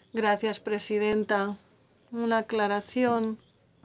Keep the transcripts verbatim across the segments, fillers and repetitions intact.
Gracias, presidenta. Una aclaración.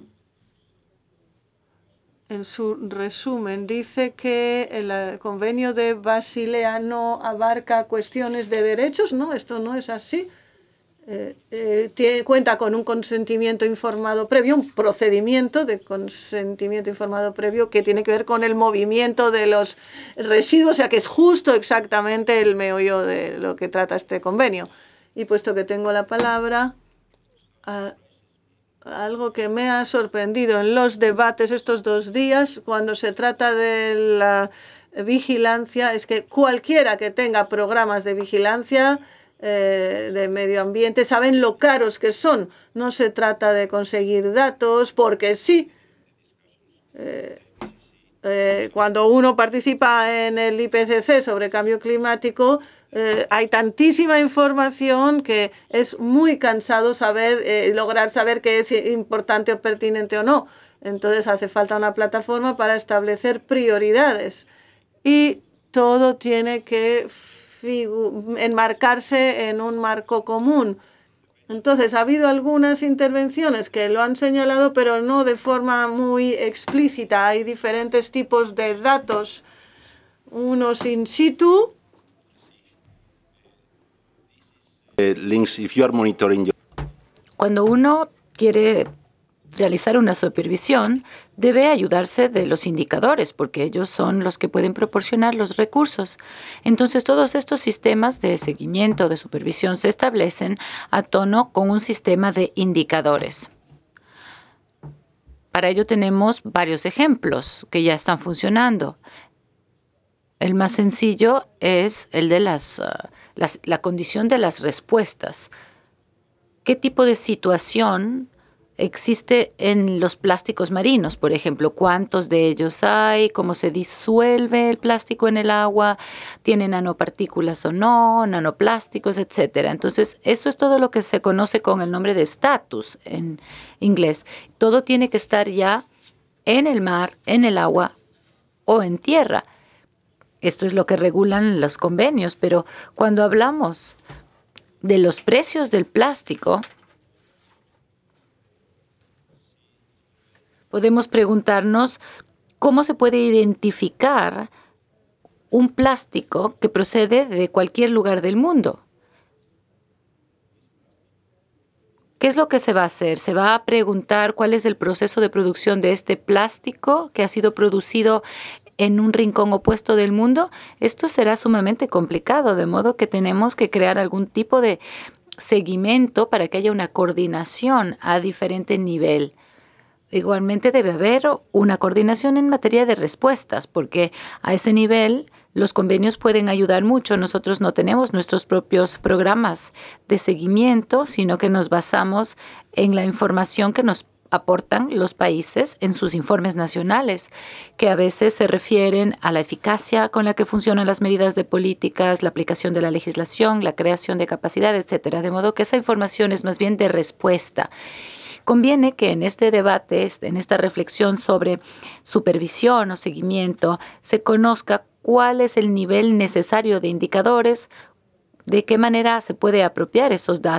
En su resumen dice que el convenio de Basilea no abarca cuestiones de derechos. No, esto no es así. Eh, eh, tiene, cuenta con un consentimiento informado previo, un procedimiento de consentimiento informado previo que tiene que ver con el movimiento de los residuos, o sea que es justo exactamente el meollo de lo que trata este convenio. Y puesto que tengo la palabra, a, algo que me ha sorprendido en los debates estos dos días, cuando se trata de la vigilancia, es que cualquiera que tenga programas de vigilancia eh, de medio ambiente saben lo caros que son. No se trata de conseguir datos porque sí. Eh, eh, cuando uno participa en el I P C C sobre cambio climático, eh, hay tantísima información que es muy cansado saber, eh, lograr saber qué es importante o pertinente o no. Entonces hace falta una plataforma para establecer prioridades y todo tiene que enmarcarse en un marco común. Entonces, ha habido algunas intervenciones que lo han señalado, pero no de forma muy explícita. Hay diferentes tipos de datos, unos in situ. Cuando uno quiere realizar una supervisión, debe ayudarse de los indicadores, porque ellos son los que pueden proporcionar los recursos. Entonces, todos estos sistemas de seguimiento, de supervisión, se establecen a tono con un sistema de indicadores. Para ello tenemos varios ejemplos que ya están funcionando. El más sencillo es el de las, uh, las, la condición de las respuestas. ¿Qué tipo de situación existe en los plásticos marinos? Por ejemplo, ¿cuántos de ellos hay? ¿Cómo se disuelve el plástico en el agua? ¿Tiene nanopartículas o no? ¿Nanoplásticos, etcétera? Entonces, eso es todo lo que se conoce con el nombre de status en inglés. Todo tiene que estar ya en el mar, en el agua o en tierra. Esto es lo que regulan los convenios, pero cuando hablamos de los precios del plástico, podemos preguntarnos cómo se puede identificar un plástico que procede de cualquier lugar del mundo. ¿Qué es lo que se va a hacer? Se va a preguntar cuál es el proceso de producción de este plástico que ha sido producido en un rincón opuesto del mundo. Esto será sumamente complicado, de modo que tenemos que crear algún tipo de seguimiento para que haya una coordinación a diferente nivel. Igualmente debe haber una coordinación en materia de respuestas, porque a ese nivel los convenios pueden ayudar mucho. Nosotros no tenemos nuestros propios programas de seguimiento, sino que nos basamos en la información que nos aportan los países en sus informes nacionales, que a veces se refieren a la eficacia con la que funcionan las medidas de políticas, la aplicación de la legislación, la creación de capacidad, etcétera. De modo que esa información es más bien de respuesta. Conviene que en este debate, en esta reflexión sobre supervisión o seguimiento, se conozca cuál es el nivel necesario de indicadores, de qué manera se puede apropiar esos datos